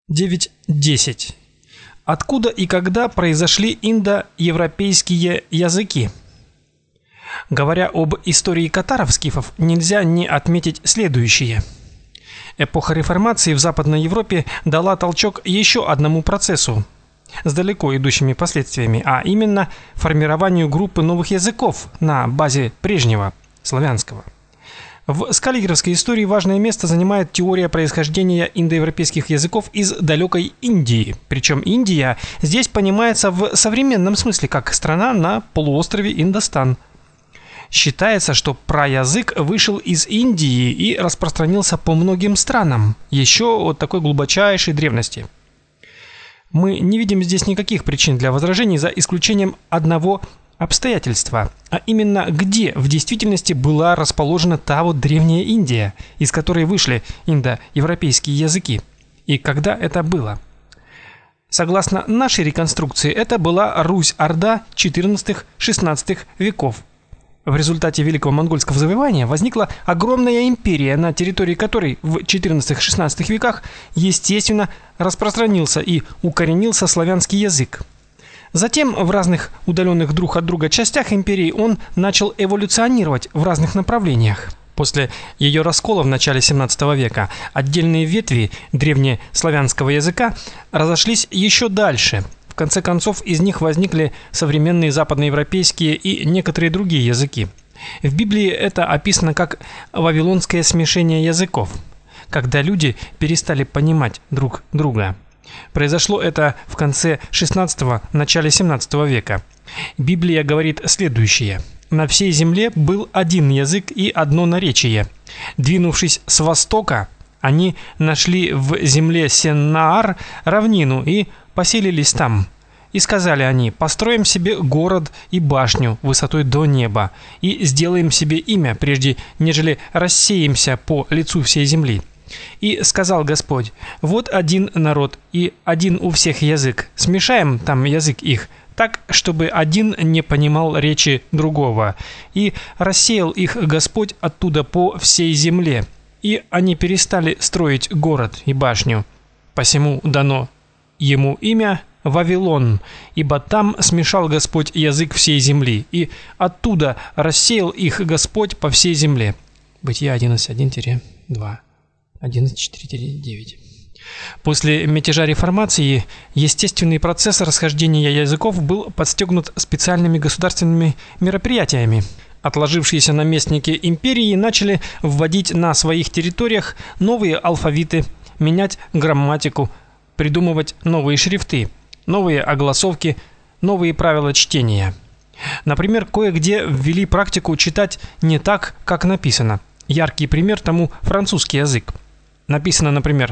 9.10. Откуда и когда произошли индоевропейские языки? Говоря об истории катаров-скифов, нельзя не отметить следующее. Эпоха реформации в Западной Европе дала толчок еще одному процессу с далеко идущими последствиями, а именно формированию группы новых языков на базе прежнего славянского. В скаллигеровской истории важное место занимает теория происхождения индоевропейских языков из далекой Индии. Причем Индия здесь понимается в современном смысле как страна на полуострове Индостан. Считается, что праязык вышел из Индии и распространился по многим странам еще от такой глубочайшей древности. Мы не видим здесь никаких причин для возражений за исключением одного обстоятельства, а именно где в действительности была расположена та вот древняя Индия, из которой вышли индоевропейские языки, и когда это было. Согласно нашей реконструкции, это была Русь-Орда XIV-XVI веков. В результате Великого монгольского завоевания возникла огромная империя, на территории которой в XIV-XVI веках естественно распространился и укоренился славянский язык. Затем в разных удаленных друг от друга частях империи он начал эволюционировать в разных направлениях. После ее раскола в начале XVII века отдельные ветви древнеславянского языка разошлись еще дальше. В конце концов, из них возникли современные западноевропейские и некоторые другие языки. В Библии это описано как вавилонское смешение языков, когда люди перестали понимать друг друга. Произошло это в конце XVI – начале XVII века. Библия говорит следующее: «На всей земле был один язык и одно наречие. Двинувшись с востока, они нашли в земле Сеннаар равнину и поселились там. И сказали они: построим себе город и башню высотой до неба, и сделаем себе имя, прежде нежели рассеемся по лицу всей земли. И сказал Господь: вот один народ и один у всех язык, смешаем там язык их, так, чтобы один не понимал речи другого. И рассеял их Господь оттуда по всей земле, и они перестали строить город и башню. Посему дано ему имя Вавилон, ибо там смешал Господь язык всей земли, и оттуда рассеял их Господь по всей земле». Бытие 11.1-2. 11.4-9. После мятежа реформации естественный процесс расхождения языков был подстегнут специальными государственными мероприятиями. Отложившиеся наместники империи начали вводить на своих территориях новые алфавиты, менять грамматику, придумывать новые шрифты, новые огласовки, новые правила чтения. Например, кое-где ввели практику читать не так, как написано. Яркий пример тому французский язык. Написано, например,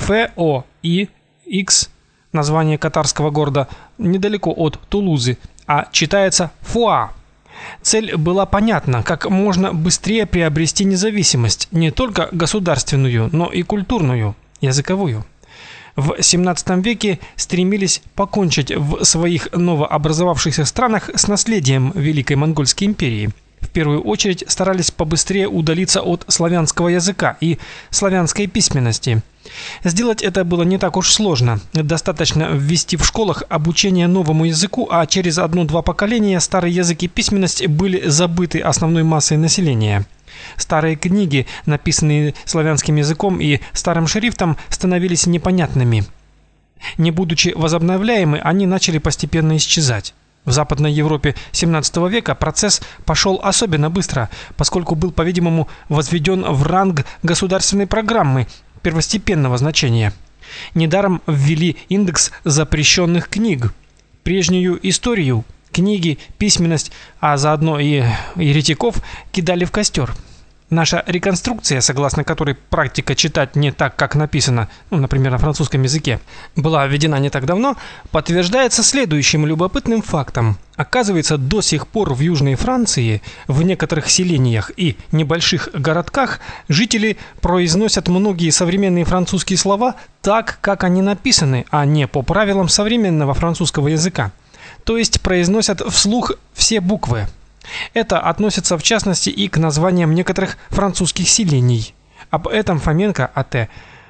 Ф-О-И-X, название катарского города, недалеко от Тулузы, а читается Фуа. Цель была понятна: как можно быстрее приобрести независимость, не только государственную, но и культурную, языковую. В XVII веке стремились покончить в своих новообразовавшихся странах с наследием Великой Монгольской империи. В первую очередь старались побыстрее удалиться от славянского языка и славянской письменности. Сделать это было не так уж сложно. Достаточно ввести в школах обучение новому языку, а через 1-2 поколения старый язык и письменность были забыты основной массой населения. Старые книги, написанные славянским языком и старым шрифтом, становились непонятными. Не будучи возобновляемы, они начали постепенно исчезать. В Западной Европе XVII века процесс пошел особенно быстро, поскольку был, по-видимому, возведен в ранг государственной программы первостепенного значения. Недаром ввели индекс запрещенных книг. Прежнюю историю, книги, письменность, а заодно и еретиков кидали в костер. Наша реконструкция, согласно которой практика читать не так, как написано, например, на французском языке, была введена не так давно, подтверждается следующим любопытным фактом. Оказывается, до сих пор в Южной Франции, в некоторых селениях и небольших городках жители произносят многие современные французские слова так, как они написаны, а не по правилам современного французского языка. То есть произносят вслух все буквы. Это относится в частности и к названиям некоторых французских селений. Об этом Фоменко А.Т.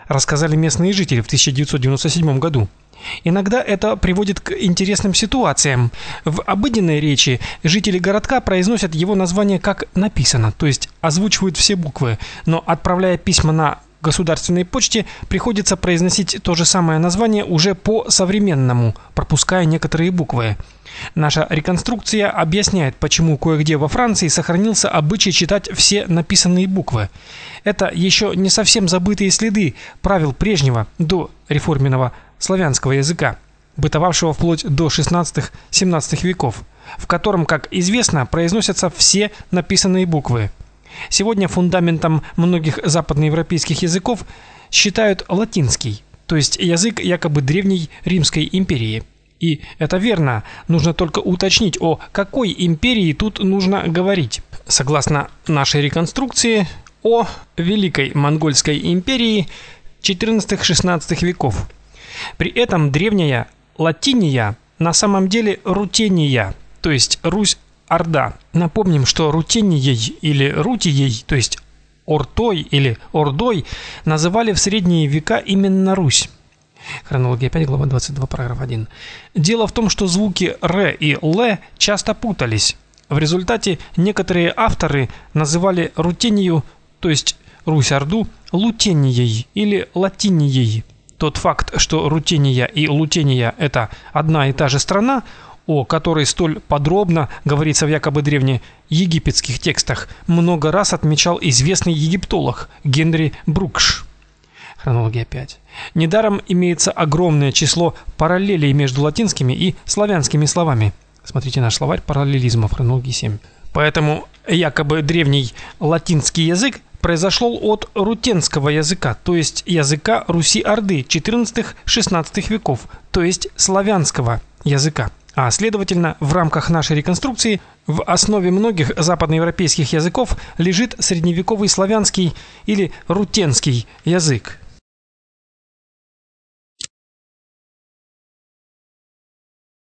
рассказали местные жители в 1997 году. Иногда это приводит к интересным ситуациям. В обыденной речи жители городка произносят его название как написано, то есть озвучивают все буквы, но отправляя письма на государственной почте, приходится произносить то же самое название уже по-современному, пропуская некоторые буквы. Наша реконструкция объясняет, почему кое-где во Франции сохранился обычай читать все написанные буквы. Это еще не совсем забытые следы правил прежнего, до реформенного славянского языка, бытовавшего вплоть до 16-17 веков, в котором, как известно, произносятся все написанные буквы. Сегодня фундаментом многих западноевропейских языков считают латинский, то есть язык якобы древней Римской империи. И это верно, нужно только уточнить, о какой империи тут нужно говорить. Согласно нашей реконструкции, о Великой Монгольской империи XIV-XVI веков. При этом древняя Латиния на самом деле Рутения, то есть Русь-Орда. Напомним, что Рутенией или Рутией, то есть Ортой или Ордой, называли в средние века именно Русь. Хронология 5, глава 22, параграф 1. Дело в том, что звуки «р» и «л» часто путались. В результате некоторые авторы называли Рутению, то есть Русь-Орду, Лутенией или Латинией. Тот факт, что Рутения и Лутения – это одна и та же страна, о которой столь подробно говорится в якобы древнеегипетских текстах, много раз отмечал известный египтолог Генри Брукш. Хронология 5. Недаром имеется огромное число параллелей между латинскими и славянскими словами. Смотрите наш словарь параллелизма, хронология 7. Поэтому якобы древний латинский язык произошел от рутенского языка, то есть языка Руси-Орды XIV-XVI веков, то есть славянского языка. А следовательно, в рамках нашей реконструкции в основе многих западноевропейских языков лежит средневековый славянский или рутенский язык.